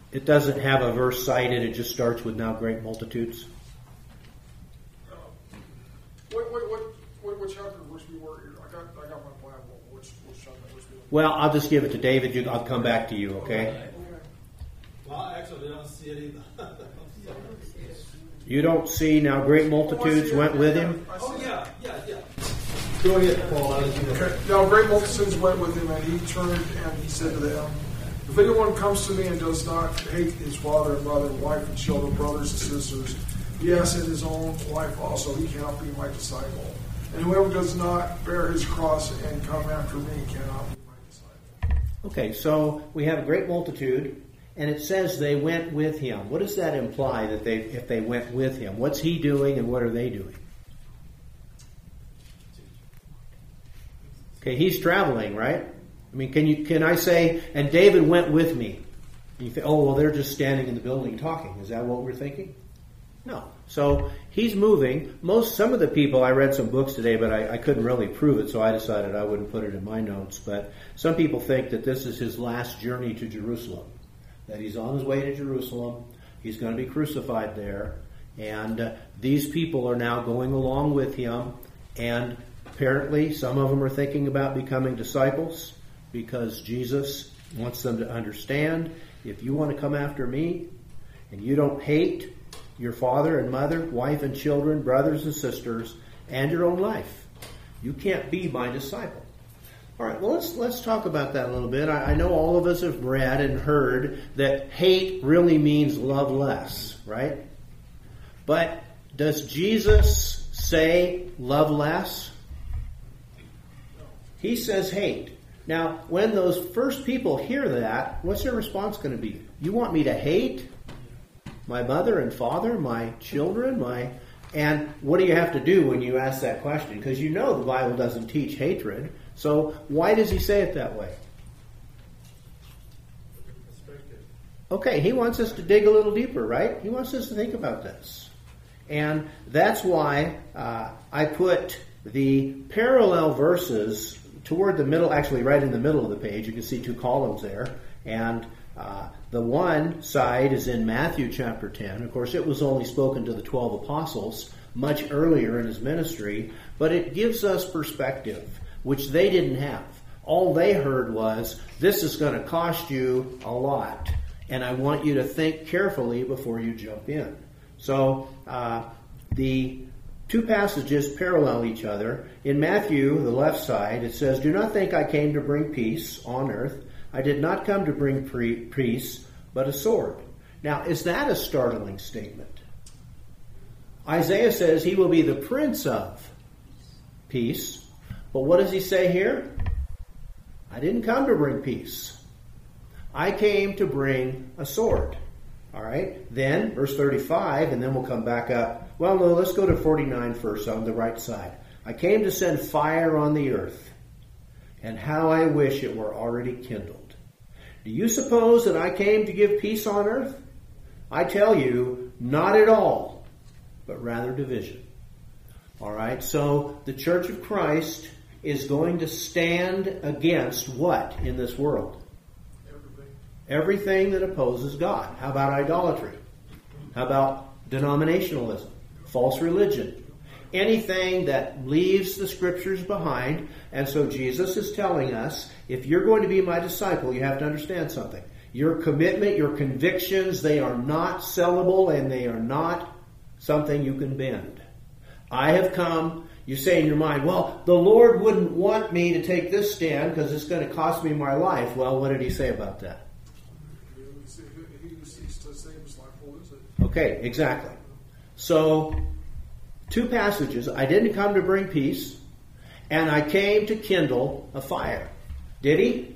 it doesn't have a verse cited. It just starts with now great multitudes. What chapter verse we were here? I got my Bible. Which chapter verse we were? Well, I'll just give it to David. I'll come back to you, okay? Well, actually, I don't see it either. You don't see now great multitudes went with him? Oh, yeah. Go ahead, Paul. Okay. Now great multitudes went with him, and he turned and he said to them, if anyone comes to me and does not hate his father and mother, wife and children, brothers and sisters, yes, and his own life also, he cannot be my disciple. And whoever does not bear his cross and come after me cannot be my disciple. Okay, so we have a great multitude, and it says they went with him. What does that imply that if they went with him? What's he doing and what are they doing? Okay, he's traveling, right? I mean, can I say, and David went with me? And you think, oh, well, they're just standing in the building talking. Is that what we're thinking? No. So he's moving. Some of the people, I read some books today, but I couldn't really prove it, so I decided I wouldn't put it in my notes. But some people think that this is his last journey to Jerusalem, that he's on his way to Jerusalem. He's going to be crucified there. And these people are now going along with him. And apparently some of them are thinking about becoming disciples because Jesus wants them to understand, if you want to come after me and you don't hate your father and mother, wife and children, brothers and sisters, and your own life, you can't be my disciple. All right, well, let's talk about that a little bit. I know all of us have read and heard that hate really means love less, right? But does Jesus say love less? He says hate. Now, when those first people hear that, what's their response going to be? You want me to hate my mother and father, my children, and what do you have to do when you ask that question? Because you know the Bible doesn't teach hatred. So why does he say it that way? Okay, he wants us to dig a little deeper, right? He wants us to think about this. And that's why I put the parallel verses toward the middle, actually right in the middle of the page. You can see two columns there. And the one side is in Matthew chapter 10. Of course, it was only spoken to the 12 apostles much earlier in his ministry, but it gives us perspective, which they didn't have. All they heard was, this is going to cost you a lot, and I want you to think carefully before you jump in. So the two passages parallel each other. In Matthew, the left side, it says, do not think I came to bring peace on earth. I did not come to bring peace, but a sword. Now, is that a startling statement? Isaiah says he will be the Prince of Peace. But what does he say here? I didn't come to bring peace. I came to bring a sword. All right? Then, verse 35, and then we'll come back up. Well, no, let's go to 49 first on the right side. I came to send fire on the earth, and how I wish it were already kindled. Do you suppose that I came to give peace on earth? I tell you, not at all, but rather division. All right, so the Church of Christ is going to stand against what in this world? Everything that opposes God. How about idolatry? How about denominationalism? False religion? Anything that leaves the Scriptures behind. And so Jesus is telling us, if you're going to be my disciple, you have to understand something. Your commitment, your convictions, they are not sellable and they are not something you can bend. I have come, you say in your mind, well, the Lord wouldn't want me to take this stand because it's going to cost me my life. Well, what did he say about that? Okay, exactly. So, two passages. I didn't come to bring peace, and I came to kindle a fire. Did he?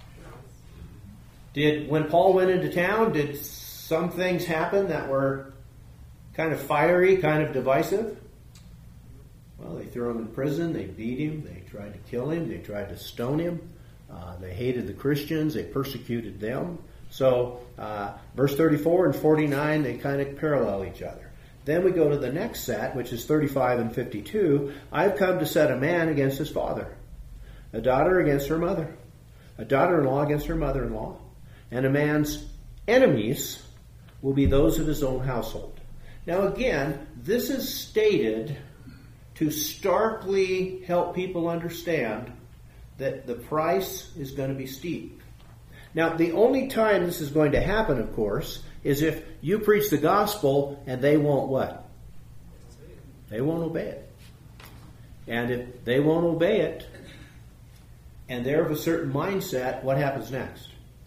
When Paul went into town, did some things happen that were kind of fiery, kind of divisive? Well, they threw him in prison, they beat him, they tried to kill him, they tried to stone him, they hated the Christians, they persecuted them. So, verse 34 and 49, they kind of parallel each other. Then we go to the next set, which is 35 and 52. I've come to set a man against his father, a daughter against her mother, a daughter-in-law against her mother-in-law, and a man's enemies will be those of his own household. Now again, this is stated to starkly help people understand that the price is going to be steep. Now, the only time this is going to happen, of course, is if you preach the gospel and they won't what? They won't obey it. And if they won't obey it, and they're of a certain mindset, what happens next?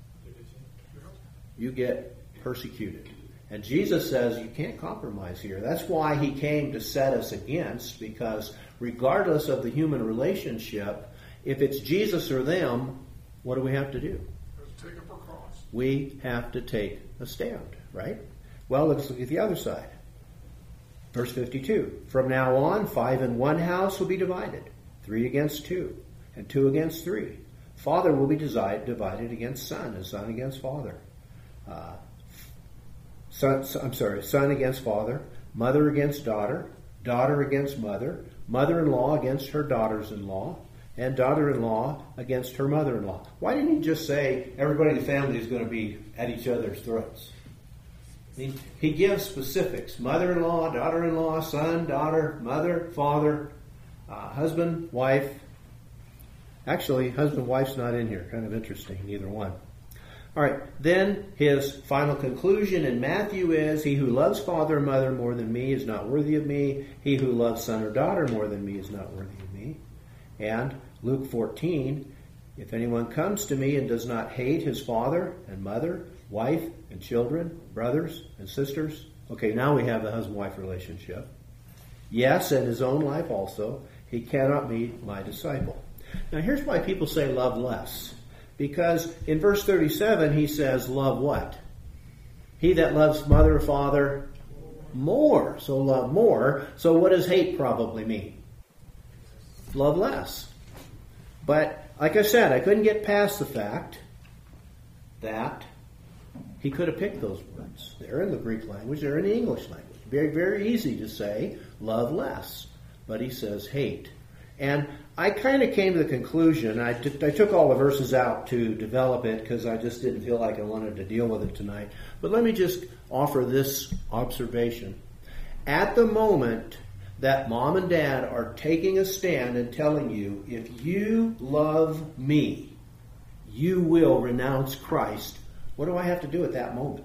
You get persecuted. And Jesus says you can't compromise here. That's why he came to set us against, because regardless of the human relationship, if it's Jesus or them, what do we have to do? Take up our cross. We have to take a stand, right? Well, let's look at the other side. Verse 52. From now on, 5 in one house will be divided, 3 against 2, and 2 against 3. Father will be divided against son, and son against father. Son against father, mother against daughter, daughter against mother, mother-in-law against her daughters-in-law, and daughter-in-law against her mother-in-law. Why didn't he just say everybody in the family is going to be at each other's throats? I mean, he gives specifics. Mother-in-law, daughter-in-law, son, daughter, mother, father, husband, wife. Actually, husband, wife's not in here. Kind of interesting, neither one. All right, then his final conclusion in Matthew is, he who loves father or mother more than me is not worthy of me. He who loves son or daughter more than me is not worthy of me. And Luke 14, if anyone comes to me and does not hate his father and mother, wife and children, brothers and sisters. Okay, now we have the husband-wife relationship. Yes, and his own life also. He cannot be my disciple. Now here's why people say love less. Because in verse 37 he says, love what? He that loves mother or father more. So love more. So what does hate probably mean? Love less. But like I said, I couldn't get past the fact that he could have picked those words. They're in the Greek language, they're in the English language. Very, very easy to say love less. But he says hate. And I kind of came to the conclusion, I took all the verses out to develop it because I just didn't feel like I wanted to deal with it tonight. But let me just offer this observation. At the moment that mom and dad are taking a stand and telling you, if you love me, you will renounce Christ, what do I have to do at that moment?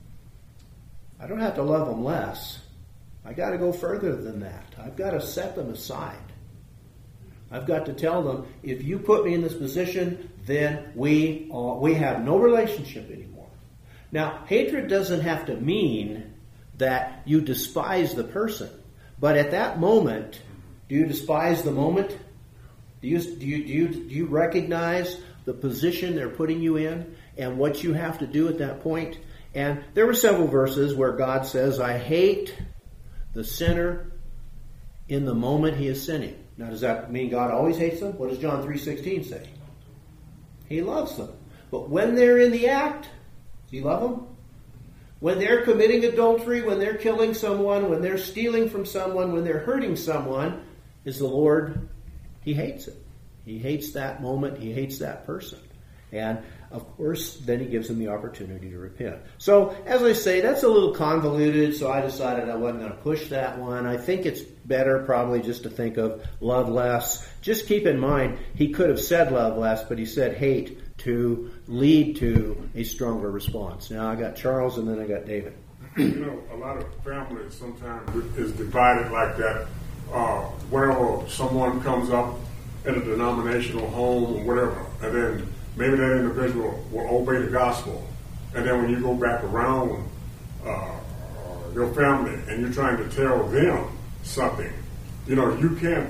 I don't have to love them less. I got to go further than that. I've got to set them aside. I've got to tell them, if you put me in this position, then we have no relationship anymore. Now, hatred doesn't have to mean that you despise the person. But at that moment, do you despise the moment? Do you recognize the position they're putting you in and what you have to do at that point? And there were several verses where God says, I hate the sinner in the moment he is sinning. Now, does that mean God always hates them? What does John 3:16 say? He loves them. But when they're in the act, does he love them? When they're committing adultery, when they're killing someone, when they're stealing from someone, when they're hurting someone, is the Lord, he hates it. He hates that moment. He hates that person. And, of course, then he gives them the opportunity to repent. So, as I say, that's a little convoluted, so I decided I wasn't going to push that one. I think it's better probably just to think of love less. Just keep in mind, he could have said love less, but he said hate to lead to a stronger response. Now, I got Charles and then I got David. You know, a lot of families sometimes is divided like that. Whenever someone comes up in a denominational home or whatever, and then maybe that individual will obey the gospel. And then when you go back around your family and you're trying to tell them something, you know, you can't,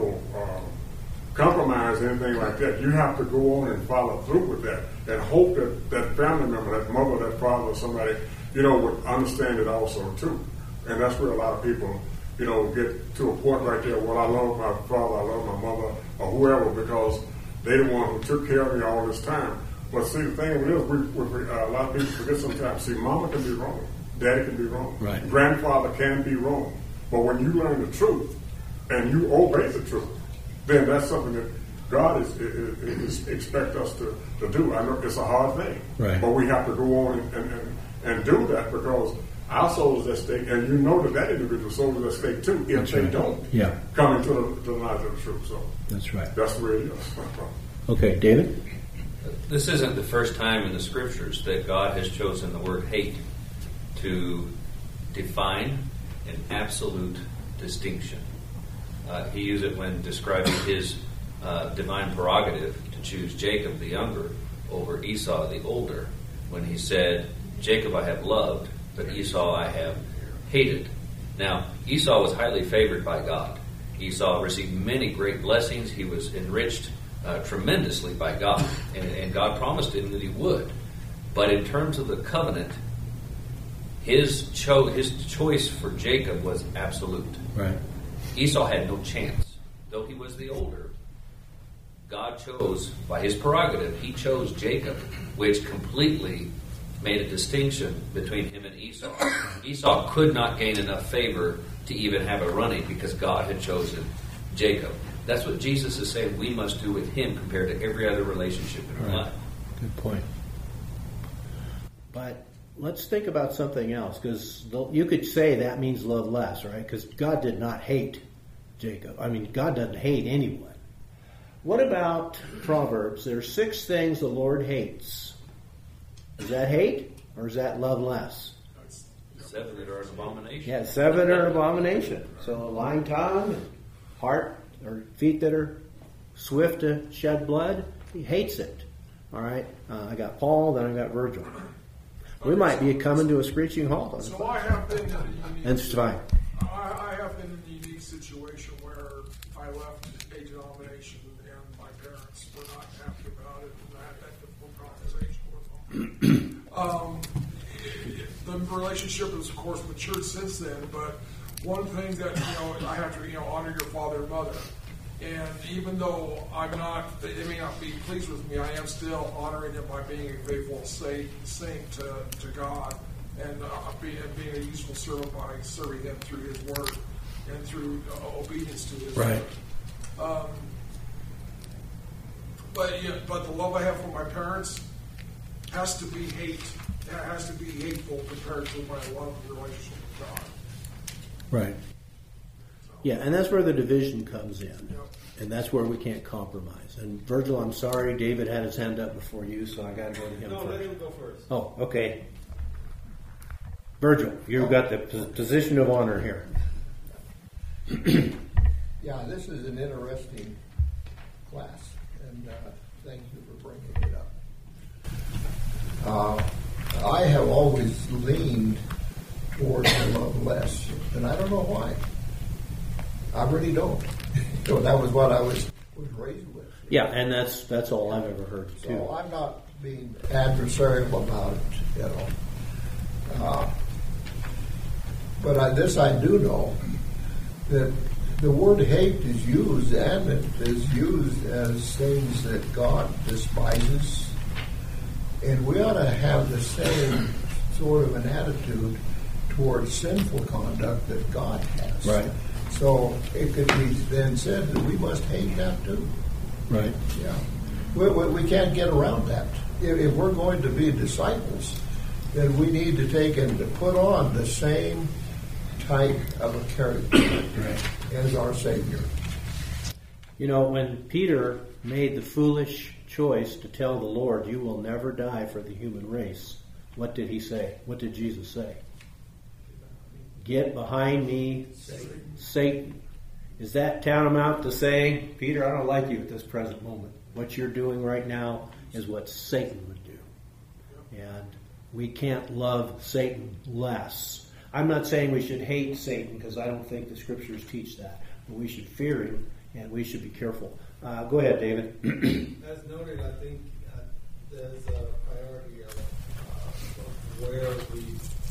compromise anything like that. You have to go on and follow through with that and hope that that family member, that mother, that father, or somebody, would understand it also too. And that's where a lot of people, get to a point right there, well, I love my father, I love my mother, or whoever, because they're the one who took care of me all this time. But see, the thing is, a lot of people forget sometimes. See, mama can be wrong. Daddy can be wrong. Right. Grandfather can be wrong. But when you learn the truth and you obey the truth, then that's something that God is expect us to do. I know it's a hard thing, Right. but we have to go on and do that because our soul is at stake, and you know that individual soul is at stake too if That's they right. don't Yeah. come into the knowledge of the truth. So That's right. that's the way it is. Okay, David? This isn't the first time in the scriptures that God has chosen the word hate to define an absolute distinction. He used it when describing his divine prerogative to choose Jacob the younger over Esau the older, when he said, Jacob I have loved, but Esau I have hated. Now, Esau was highly favored by God. Esau received many great blessings. He was enriched tremendously by God, and God promised him that he would. But in terms of the covenant, his choice for Jacob was absolute. Right. Esau had no chance. Though he was the older, God chose, by his prerogative, he chose Jacob, which completely made a distinction between him and Esau. Esau could not gain enough favor to even have a running because God had chosen Jacob. That's what Jesus is saying we must do with him compared to every other relationship in our Right. life. Good point. But let's think about something else, because you could say that means love less, right? Because God did not hate Jacob. I mean, God doesn't hate anyone. What about Proverbs? There are 6 things the Lord hates. Is that hate, or is that love less? 7 that are an abomination. Yeah, 7 are an abomination. So a lying tongue, heart or feet that are swift to shed blood, he hates it. All right, I got Paul, then I got Virgil. We might be coming to a screeching halt on So this. I have been in a unique, That's fine. I have been in a unique situation where I left a denomination and my parents were not happy about it, and I had that difficult conversation with them. The relationship has, of course, matured since then, but one thing that, I have to, honor your father and mother. And even though they may not be pleased with me, I am still honoring them by being a faithful saint to God and being a useful servant by serving Him through His Word and through obedience to His Right. Word. But the love I have for my parents has to be hate. It has to be hateful compared to my love and relationship with God. Right. Yeah, and that's where the division comes in. Yep. And that's where we can't compromise. And Virgil, I'm sorry, David had his hand up before you, so I got to go to him No, first. let him go first. Oh, okay. Virgil, you've got the position of honor here. Yeah, this is an interesting class, and thank you for bringing it up. I have always leaned towards love less, and I don't know why. I really don't. That was what I was raised with. Yeah, and that's all I've ever heard too. So I'm not being adversarial about it, But this I do know, that the word hate is used, and it is used as things that God despises. And we ought to have the same sort of an attitude towards sinful conduct that God has. Right. So it could be then said that we must hate that too. Right. Yeah. We can't get around that. If we're going to be disciples, then we need to take and to put on the same type of a character as our Savior. When Peter made the foolish choice to tell the Lord, "You will never die for the human race," what did he say? What did Jesus say? "Get behind me, Satan." Is that tantamount to saying, Peter, I don't like you at this present moment. What you're doing right now is what Satan would do. And we can't love Satan less. I'm not saying we should hate Satan, because I don't think the scriptures teach that. But we should fear him, and we should be careful. Go ahead, David. As noted, I think there's a priority of where we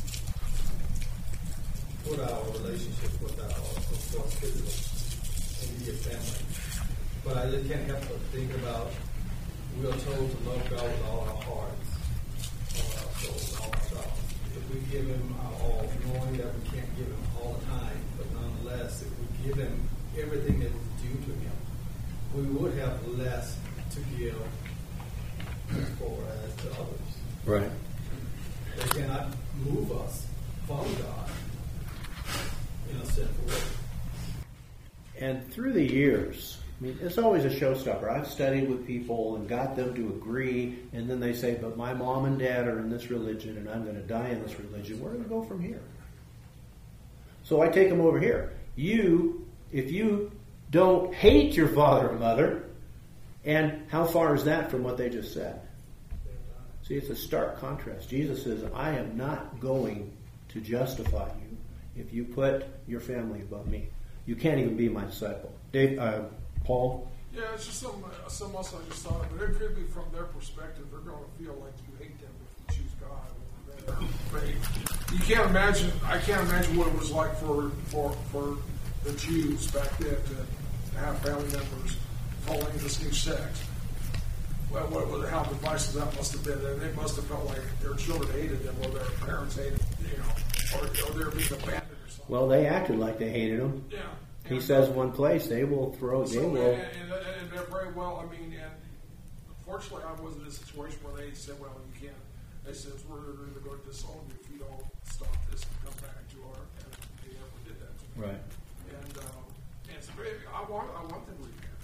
put our relationship with our, of course, physical immediate family. But I just can't help but think about, we are told to love God with all our hearts, all our souls, all our selves. If we give Him our all, knowing that we can't give Him all the time, but nonetheless, if we give Him everything that is due to Him, we would have less to give as far as to others. Right. They cannot move us from God in a sinful way. And through the years, I mean, it's always a showstopper. I've studied with people and got them to agree, and then they say, but my mom and dad are in this religion, and I'm going to die in this religion. Where do we go from here? So I take them over here. If you don't hate your father and mother, and how far is that from what they just said? See, it's a stark contrast. Jesus says, I am not going to justify you if you put your family above me. You can't even be my disciple. Paul? Yeah, it's just something else I just thought of. But it could be from their perspective. They're going to feel like you hate them if you choose God over their faith. You can't imagine. I can't imagine what it was like for the Jews back then to have family members falling into same sex. Well, how divisive that must have been. And they must have felt like their children hated them, or their parents hated, or they were being abandoned or something. Well, they acted like they hated him. Yeah. He says one place, they will throw, And they're very well, I mean, and unfortunately I was in a situation where they said, well, you can't. They said, we're going to go disown you if you don't stop this and come back to our, and they never did that to me. Right. And it's very, I want them to repent.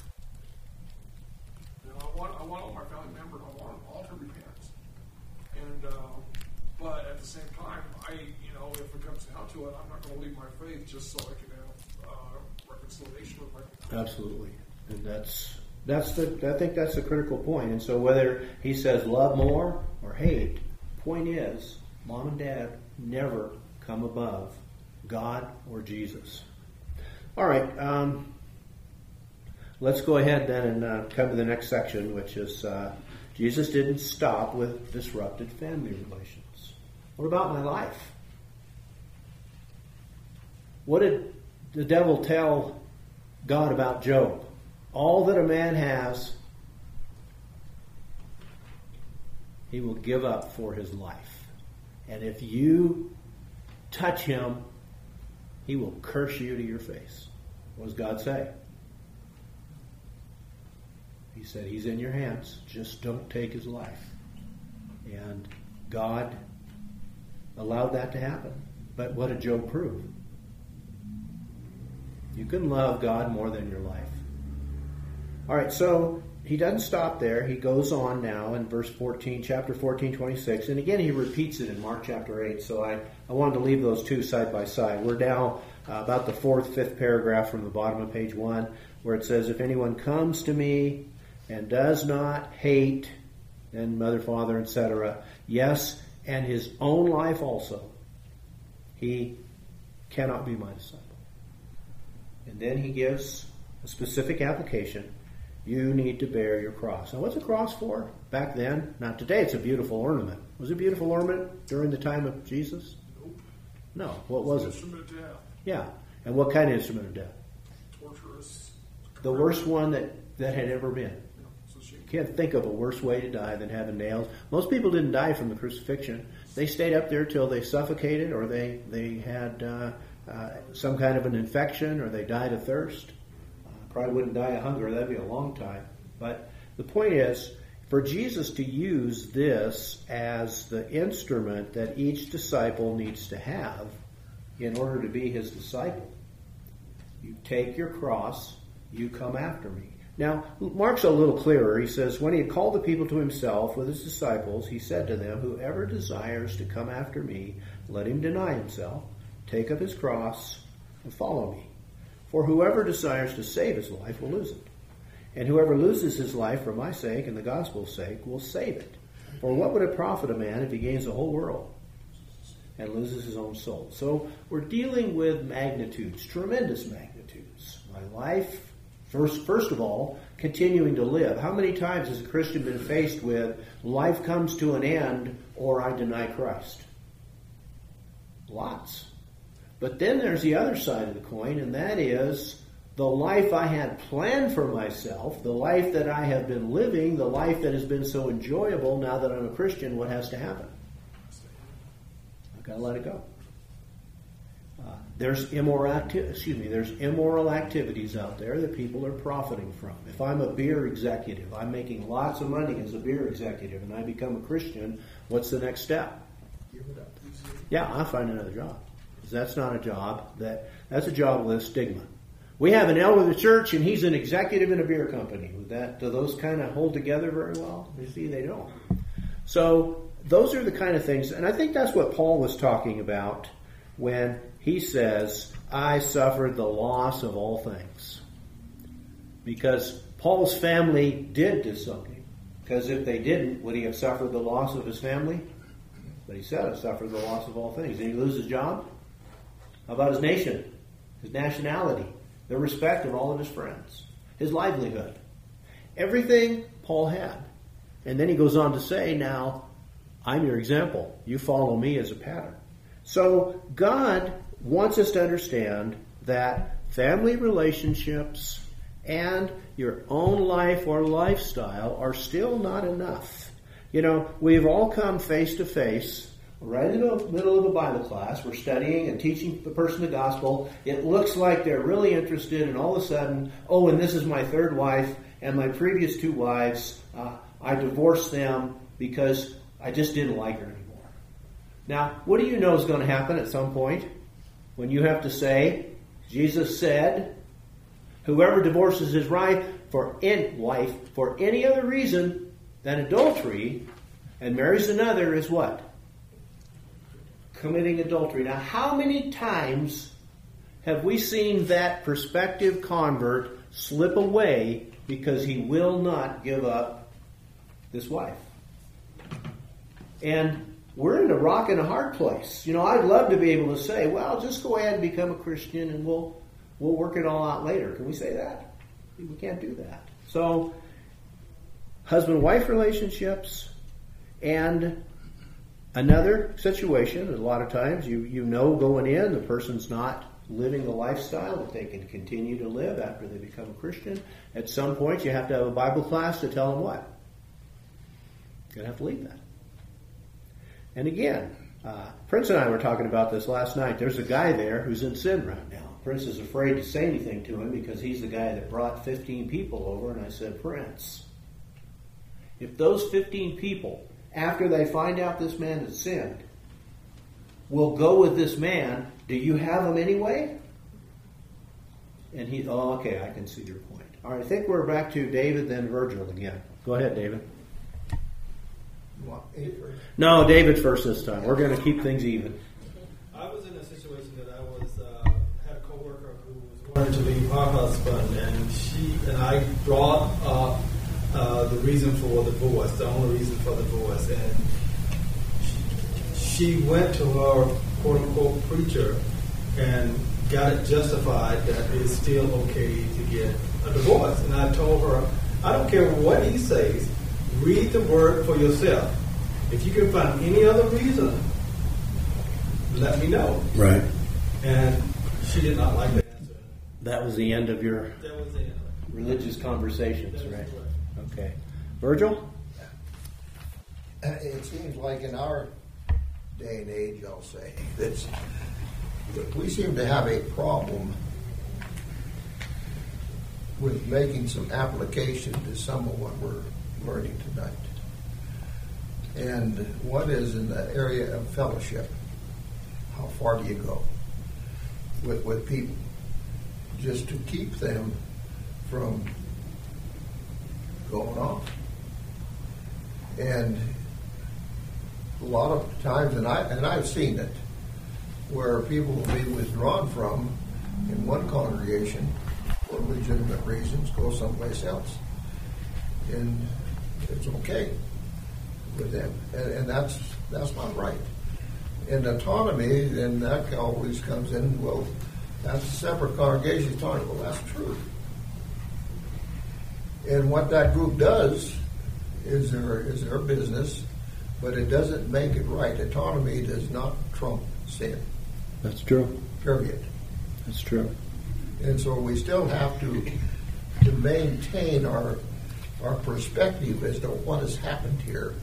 I want all my family members, I want them all to repent. And, but at the same time, if it comes down to it, I'm not going to leave my faith just so I can have reconciliation with my family. Absolutely. And I think that's the critical point. And so whether he says love more or hate, point is, mom and dad never come above God or Jesus. All right. Let's go ahead then and come to the next section, which is Jesus didn't stop with disrupted family relations. What about my life? What did the devil tell God about Job? All that a man has, he will give up for his life. And if you touch him, he will curse you to your face. What does God say? He said, he's in your hands. Just don't take his life. And God allowed that to happen. But what did Job prove? You can love God more than your life. All right, so he doesn't stop there. He goes on now in verse 14, chapter 14, 26. And again, he repeats it in Mark chapter 8. So I wanted to leave those two side by side. We're now about the fourth, fifth paragraph from the bottom of page 1, where it says, if anyone comes to me and does not hate, and mother, father, etc., yes, and his own life also, he cannot be my disciple. And then he gives a specific application. You need to bear your cross. Now, what's a cross for? Back then, not today, it's a beautiful ornament. Was it a beautiful ornament during the time of Jesus? Nope. No. What was it? Instrument of death. Yeah. And what kind of instrument of death? Torturous. The worst one that had ever been. So she Can't think of a worse way to die than having nails. Most people didn't die from the crucifixion. They stayed up there till they suffocated, or they had some kind of an infection, or they died of thirst. Probably wouldn't die of hunger. That'd be a long time. But the point is, for Jesus to use this as the instrument that each disciple needs to have in order to be his disciple, you take your cross, you come after me. Now, Mark's a little clearer. He says, when he had called the people to himself with his disciples, he said to them, whoever desires to come after me, let him deny himself, take up his cross, and follow me. For whoever desires to save his life will lose it. And whoever loses his life for my sake and the gospel's sake will save it. For what would it profit a man if he gains the whole world and loses his own soul? So we're dealing with magnitudes, tremendous magnitudes. My life, first of all, continuing to live. How many times has a Christian been faced with life comes to an end or I deny Christ? Lots. But then there's the other side of the coin, and that is the life I had planned for myself, the life that I have been living, the life that has been so enjoyable. Now that I'm a Christian, what has to happen? I've got to let it go. There's immoral activities out there that people are profiting from. If I'm a beer executive, I'm making lots of money as a beer executive, and I become a Christian, what's the next step? Give it up. Yeah, I'll find another job. Because that's not a job. That's a job with a stigma. We have an elder of the church, and he's an executive in a beer company. Do those kind of hold together very well? You see, they don't. So those are the kind of things, and I think that's what Paul was talking about when he says, I suffered the loss of all things. Because Paul's family did do something. Because if they didn't, would he have suffered the loss of his family? But he said, I suffered the loss of all things. Did he lose his job? How about his nation? His nationality? The respect of all of his friends? His livelihood? Everything Paul had. And then he goes on to say, now, I'm your example. You follow me as a pattern. So God wants us to understand that family relationships and your own life or lifestyle are still not enough. You know, we've all come face to face, right in the middle of a Bible class. We're studying and teaching the person the gospel. It looks like they're really interested, and all of a sudden, oh, and this is my third wife, and my previous two wives, I divorced them because I just didn't like her anymore. Now, what do you know is going to happen at some point when you have to say, Jesus said, whoever divorces his wife for any other reason than adultery and marries another is what? Committing adultery. Now, how many times have we seen that prospective convert slip away because he will not give up this wife? And we're in a rock and a hard place. You know, I'd love to be able to say, well, just go ahead and become a Christian and we'll work it all out later. Can we say that? We can't do that. So, husband-wife relationships and another situation, a lot of times you know going in, the person's not living the lifestyle that they can continue to live after they become a Christian. At some point, you have to have a Bible class to tell them what? You're going to have to leave that. And again, Prince and I were talking about this last night. There's a guy there who's in sin right now. Prince is afraid to say anything to him because he's the guy that brought 15 people over. And I said, Prince, if those 15 people, after they find out this man has sinned, will go with this man, do you have them anyway? And he, okay, I can see your point. All right, I think we're back to David, then Virgil again. Go ahead, David. You want A first? No, David first this time. We're going to keep things even. I was in a situation that I had a coworker who was wanting to leave her husband, and she and I brought up the reason for the divorce, the only reason for the divorce, and she went to her quote unquote preacher and got it justified that it's still okay to get a divorce. And I told her, I don't care what he says. Read the word for yourself. If you can find any other reason, let me know. Right. And she did not like the answer. That was the end of your That was it. religious conversations, That was right? correct. Okay. Virgil? It seems like in our day and age, I'll say, that we seem to have a problem with making some application to some of what we're learning tonight. And one is in the area of fellowship. How far do you go with people? Just to keep them from going off. And a lot of times, and I've seen it, where people will be withdrawn from in one congregation for legitimate reasons, go someplace else. And it's okay with them. And that's not right. And autonomy, then that always comes in, well, that's a separate congregation autonomy. Well, that's true. And what that group does is their business, but it doesn't make it right. Autonomy does not trump sin. That's true. Period. That's true. And so we still have to maintain our perspective as to what has happened here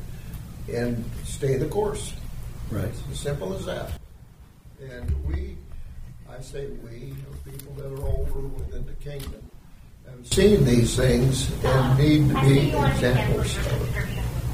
and stay the course. Right. It's as simple as that. And we I say we, or people that are older within the kingdom, have seen these things and need to be examples of it.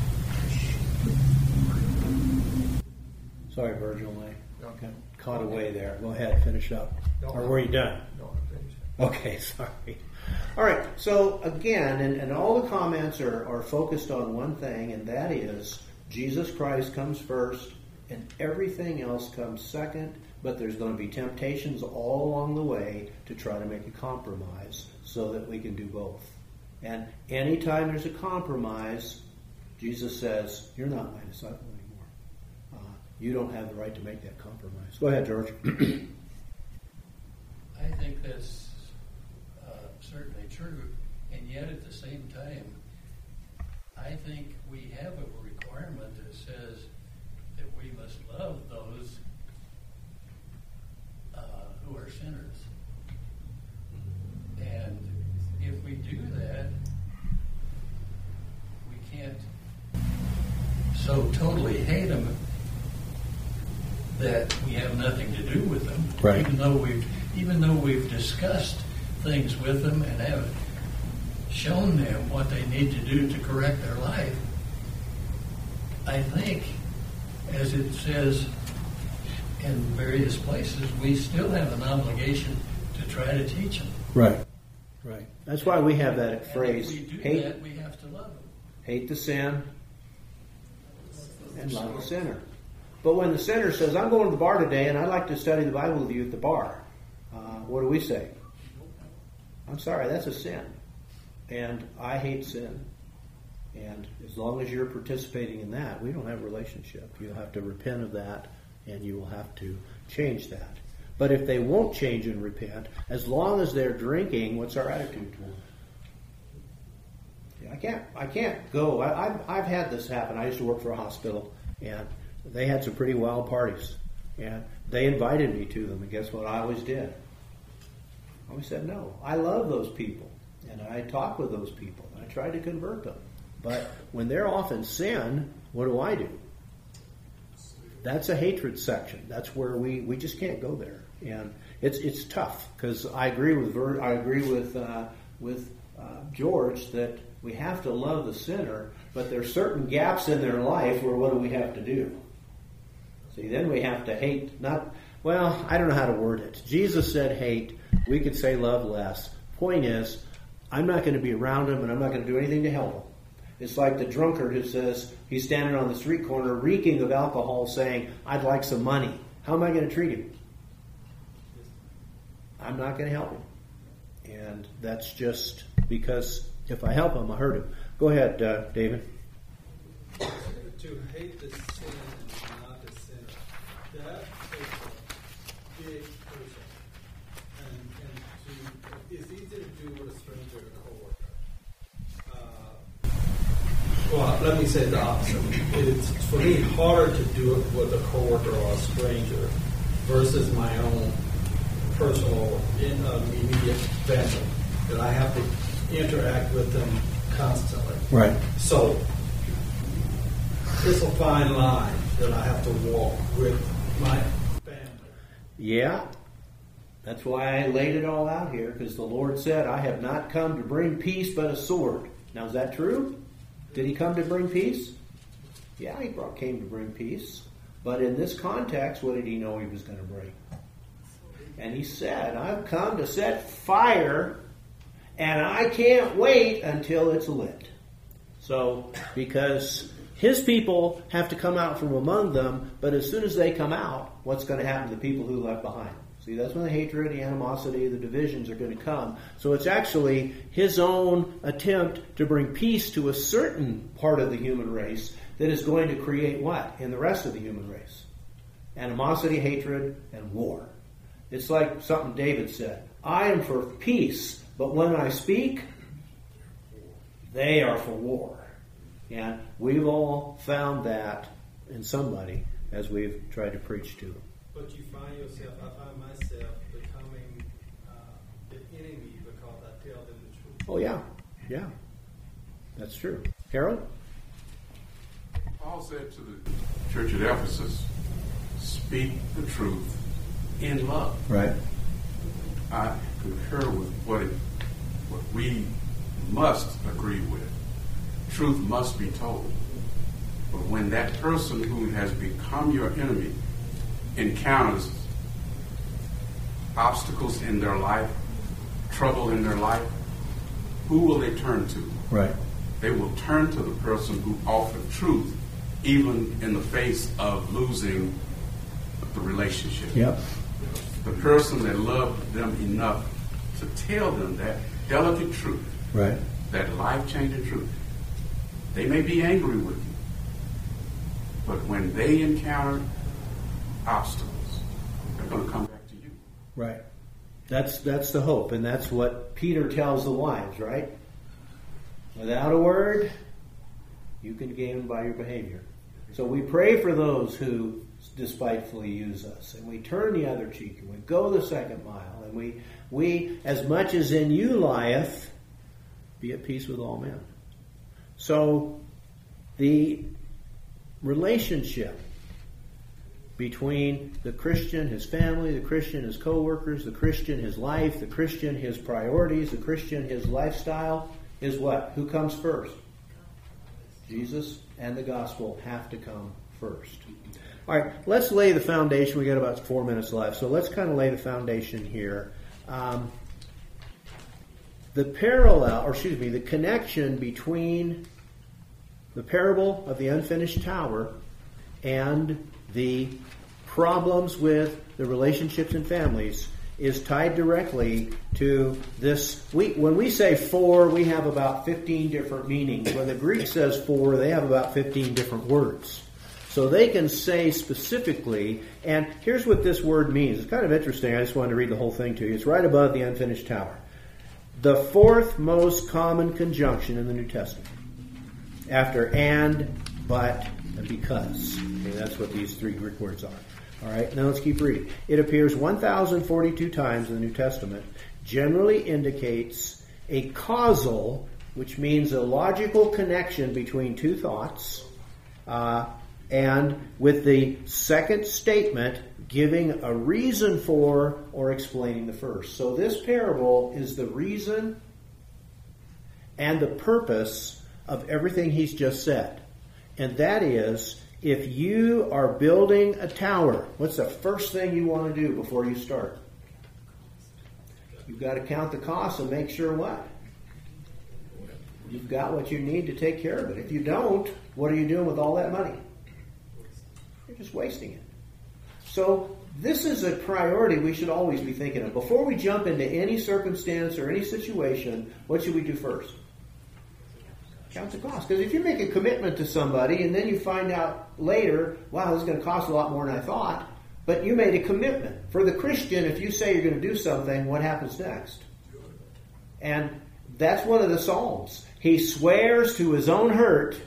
Sorry, Virgil, I No. got caught away there. Go ahead, finish up. No. Or were you done? No, I think so. Okay, sorry. All right, so again, and all the comments are focused on one thing, and that is Jesus Christ comes first, and everything else comes second, but there's going to be temptations all along the way to try to make a compromise so that we can do both. And anytime there's a compromise, Jesus says, you're not my disciple anymore. You don't have the right to make that compromise. Go ahead, George. I think that's certainly true, and yet at the same time, I think we have a requirement that says that we must love those who are sinners. And if we do that, we can't so totally hate them that we have nothing to do with them. Right. Even though we've discussed things with them and have shown them what they need to do to correct their life, I think, as it says in various places, we still have an obligation to try to teach them. Right. That's why we have that And phrase, if we do hate, that, we have to love them. hate the sin and love the sinner. But when the sinner says, I'm going to the bar today and I'd like to study the Bible with you at the bar, what do we say? I'm sorry, that's a sin. And I hate sin. And as long as you're participating in that, we don't have a relationship. You'll have to repent of that, and you will have to change that. But if they won't change and repent, as long as they're drinking, what's our attitude to them? I can't go. I've had this happen. I used to work for a hospital, and they had some pretty wild parties. And they invited me to them, and guess what I always did? I always said no. I love those people, and I talk with those people, and I try to convert them. But when they're off in sin, what do? That's a hatred section. That's where we just can't go there, and it's tough because I agree with George that we have to love the sinner, but there's certain gaps in their life where what do we have to do? See, then we have to hate. I don't know how to word it. Jesus said hate. We could say love less. Point is, I'm not going to be around him, and I'm not going to do anything to help him. It's like the drunkard who says he's standing on the street corner reeking of alcohol saying, I'd like some money. How am I going to treat him? I'm not going to help him. And that's just because if I help him, I hurt him. Go ahead, David. To hate the sin and not the sinner, that takes a big person. And it's easy to do with a stranger or a coworker. Well, let me say the opposite. It's for me harder to do it with a coworker or a stranger versus my own personal immediate family that I have to interact with them constantly. Right. So it's a fine line that I have to walk with my family. Yeah. That's why I laid it all out here, because the Lord said, I have not come to bring peace but a sword. Now, is that true? Did he come to bring peace? Yeah, he came to bring peace. But in this context, what did he know he was going to bring? And he said, I've come to set fire, and I can't wait until it's lit. So, because his people have to come out from among them, but as soon as they come out, what's going to happen to the people who left behind? See, that's when the hatred, the animosity, the divisions are going to come. So it's actually his own attempt to bring peace to a certain part of the human race that is going to create what in the rest of the human race? Animosity, hatred, and war. It's like something David said. I am for peace, but when I speak, they are for war. And we've all found that in somebody as we've tried to preach to them. But you find yourself, I find myself becoming the enemy because I tell them the truth. Oh, yeah. Yeah. That's true. Harold? Paul said to the church at Ephesus, speak the truth in love. Right. I concur with what we must agree with. Truth must be told. But when that person who has become your enemy encounters obstacles in their life, trouble in their life, who will they turn to? Right. They will turn to the person who offered truth, even in the face of losing the relationship. Yep. The person that loved them enough to tell them that delicate truth, Right. that life-changing truth. They may be angry with you, but when they encounter obstacles, they're going to come back to you. Right. That's the hope, and that's what Peter tells the wives, right? Without a word, you can gain by your behavior. So we pray for those who despitefully use us, and we turn the other cheek, and we go the second mile, and we as much as in you lieth, be at peace with all men. So the relationship between the Christian, his family, the Christian, his co-workers, the Christian, his life, the Christian, his priorities, the Christian, his lifestyle, is what? Who comes first? Jesus and the gospel have to come first. All right, let's lay the foundation. We got about 4 minutes left, so let's kind of lay the foundation here. The connection between the parable of the unfinished tower and the problems with the relationships in families is tied directly to this. When we say for, we have about 15 different meanings. When the Greek says for, they have about 15 different words. So they can say specifically, and here's what this word means. It's kind of interesting. I just wanted to read the whole thing to you. It's right above the unfinished tower. The fourth most common conjunction in the New Testament. After and, but, and because. Okay, that's what these three Greek words are. All right, now let's keep reading. It appears 1,042 times in the New Testament, generally indicates a causal, which means a logical connection between two thoughts, and with the second statement giving a reason for or explaining the first. So this parable is the reason and the purpose of everything he's just said. And that is, if you are building a tower, what's the first thing you want to do before you start? You've got to count the costs and make sure what? You've got what you need to take care of it. If you don't, what are you doing with all that money? You're just wasting it. So this is a priority we should always be thinking of. Before we jump into any circumstance or any situation, what should we do first? Count the cost. Because if you make a commitment to somebody and then you find out later, wow, this is going to cost a lot more than I thought, but you made a commitment. For the Christian, if you say you're going to do something, what happens next? And that's one of the Psalms. He swears to his own hurt,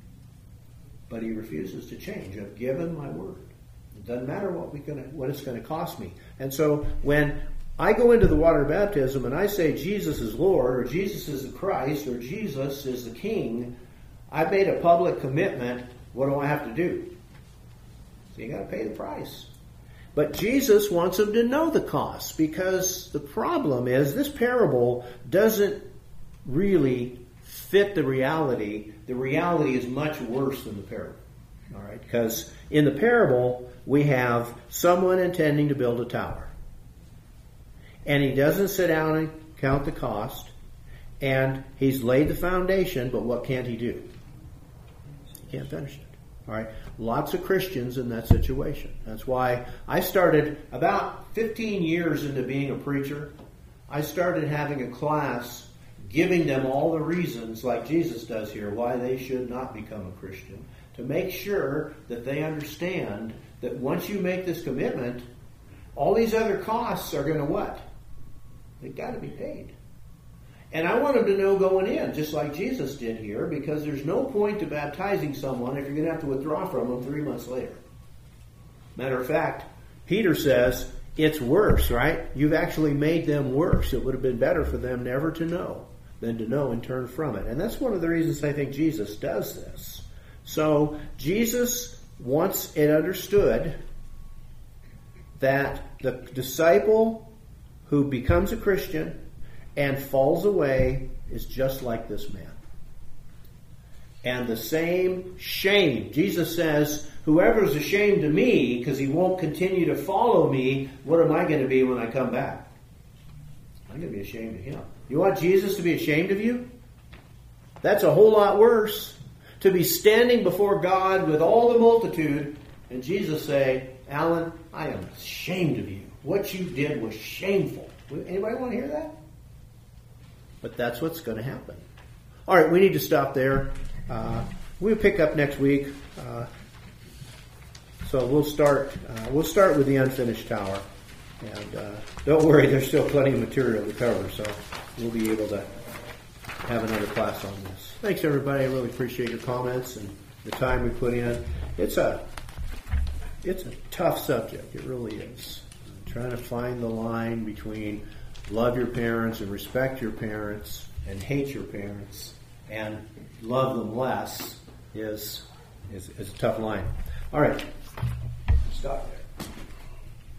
but he refuses to change. I've given my word. It doesn't matter what it's going to cost me. And so when I go into the water baptism and I say Jesus is Lord, or Jesus is the Christ, or Jesus is the King, I've made a public commitment. What do I have to do? So you got to pay the price. But Jesus wants them to know the cost, because the problem is this parable doesn't really fit the reality. The reality is much worse than the parable. All right, because in the parable we have someone intending to build a tower. And he doesn't sit down and count the cost. And he's laid the foundation, but what can't he do? He can't finish it. All right. Lots of Christians in that situation. That's why I started about 15 years into being a preacher. I started having a class giving them all the reasons, like Jesus does here, why they should not become a Christian, to make sure that they understand that once you make this commitment, all these other costs are going to what? They've got to be paid. And I want them to know going in, just like Jesus did here, because there's no point to baptizing someone if you're going to have to withdraw from them 3 months later. Matter of fact, Peter says, it's worse, right? You've actually made them worse. It would have been better for them never to know than to know and turn from it. And that's one of the reasons I think Jesus does this. So Jesus wants it understood that the disciple who becomes a Christian and falls away is just like this man. And the same shame. Jesus says, whoever is ashamed of me because he won't continue to follow me, what am I going to be when I come back? I'm going to be ashamed of him. You want Jesus to be ashamed of you? That's a whole lot worse. To be standing before God with all the multitude and Jesus say, Alan, I am ashamed of you. What you did was shameful. Anybody want to hear that? But that's what's going to happen. All right, we need to stop there. We'll pick up next week. So we'll start with the unfinished tower. And don't worry, there's still plenty of material to cover, so we'll be able to have another class on this. Thanks, everybody. I really appreciate your comments and the time we put in. It's a tough subject. It really is. Trying to find the line between love your parents and respect your parents and hate your parents and love them less is a tough line. All right. Stop there.